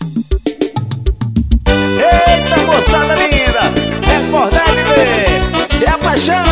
Eita, moçada linda, recordar de ver, que é a paixão.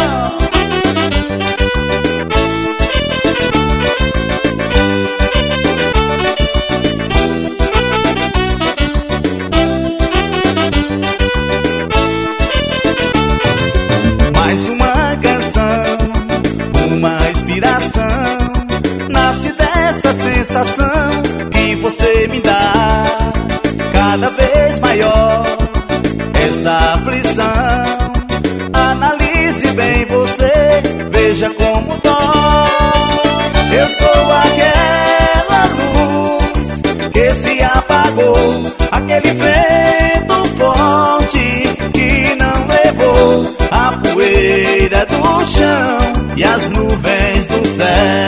Mais uma canção, uma inspiração, nasce dessa sensação que você me dá. Cada vez maior essa aflição. Analise bem você, veja como dói. Eu sou aquela luz que se apagou, aquele vento forte que não levou a poeira do chão e as nuvens do céu.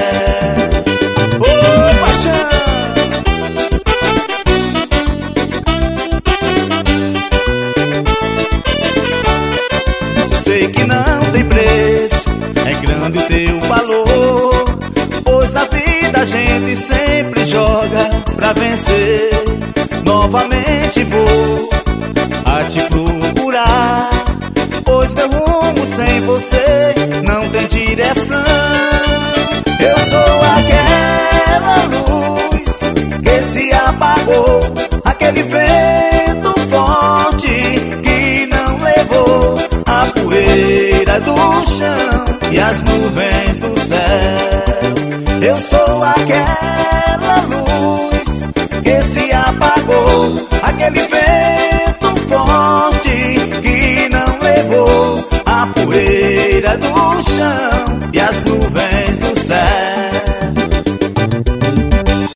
Oh, paixão! Sei que não tem preço, é grande o teu valor, pois na vida a gente sempre joga pra vencer. Novamente vou a te procurar, pois meu rumo sem você não tem direção. Eu sou aquela luz que se apagou, aquele vento forte que não levou a poeira do chão e as nuvens do céu. Eu sou aquela luz que se apagou, aquele vento forte que não levou a poeira do chão